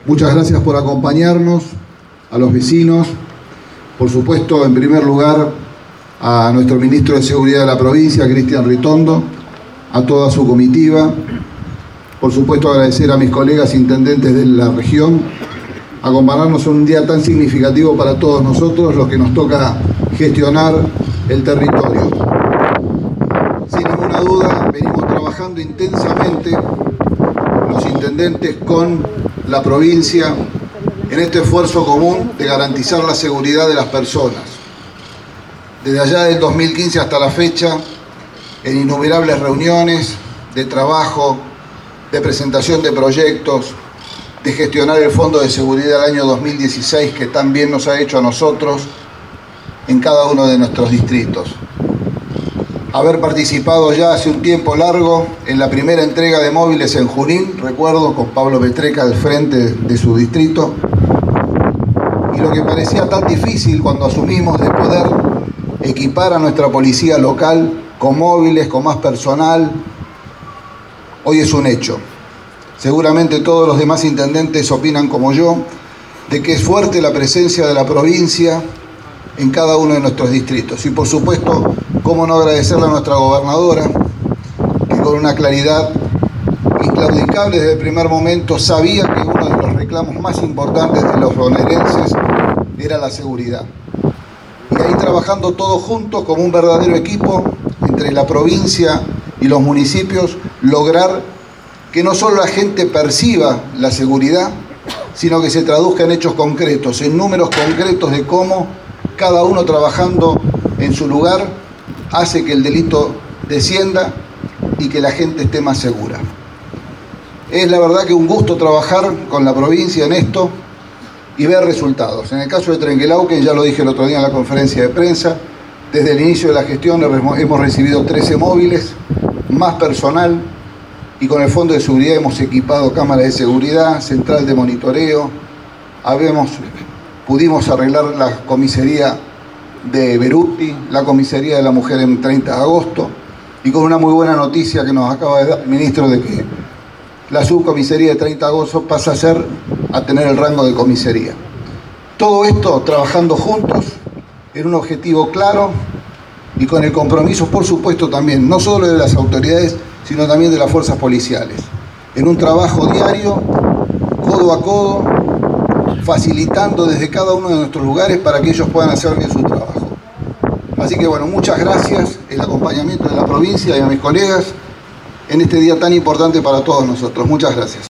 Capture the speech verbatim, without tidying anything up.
Muchas gracias por acompañarnos, a los vecinos, por supuesto, en primer lugar, a nuestro ministro de Seguridad de la provincia, Cristian Ritondo, a toda su comitiva, por supuesto agradecer a mis colegas intendentes de la región, acompañarnos en un día tan significativo para todos nosotros, los que nos toca gestionar el territorio. Sin ninguna duda, venimos trabajando intensamente los intendentes con la provincia en este esfuerzo común de garantizar la seguridad de las personas. Desde allá del dos mil quince hasta la fecha, en innumerables reuniones de trabajo, de presentación de proyectos, de gestionar el Fondo de Seguridad del año dos mil dieciséis, que tan bien nos ha hecho a nosotros en cada uno de nuestros distritos. Haber participado ya hace un tiempo largo en la primera entrega de móviles en Junín, recuerdo, con Pablo Petreca al frente de su distrito, y lo que parecía tan difícil cuando asumimos de poder equipar a nuestra policía local con móviles, con más personal, hoy es un hecho. Seguramente todos los demás intendentes opinan como yo, de que es fuerte la presencia de la provincia en cada uno de nuestros distritos. Y por supuesto, cómo no agradecerle a nuestra gobernadora, que con una claridad inclaudicable desde el primer momento sabía que uno de los reclamos más importantes de los bonaerenses era la seguridad. Y ahí trabajando todos juntos como un verdadero equipo entre la provincia y los municipios, lograr que no solo la gente perciba la seguridad, sino que se traduzca en hechos concretos, en números concretos de cómo cada uno trabajando en su lugar hace que el delito descienda y que la gente esté más segura. Es la verdad que un gusto trabajar con la provincia en esto y ver resultados. En el caso de Trenquelauquen, ya lo dije el otro día en la conferencia de prensa, desde el inicio de la gestión hemos recibido trece móviles, más personal, y con el Fondo de Seguridad hemos equipado cámaras de seguridad, central de monitoreo, habemos, pudimos arreglar la comisaría de Beruti, la comisaría de la mujer en treinta de agosto, y con una muy buena noticia que nos acaba de dar el ministro de que la subcomisaría de treinta de agosto pasa a ser, a tener el rango de comisaría. Todo esto trabajando juntos en un objetivo claro y con el compromiso, por supuesto, también, no solo de las autoridades, sino también de las fuerzas policiales, en un trabajo diario, codo a codo, facilitando desde cada uno de nuestros lugares para que ellos puedan hacer bien su trabajo. Así que bueno, muchas gracias, el acompañamiento de la provincia y a mis colegas en este día tan importante para todos nosotros. Muchas gracias.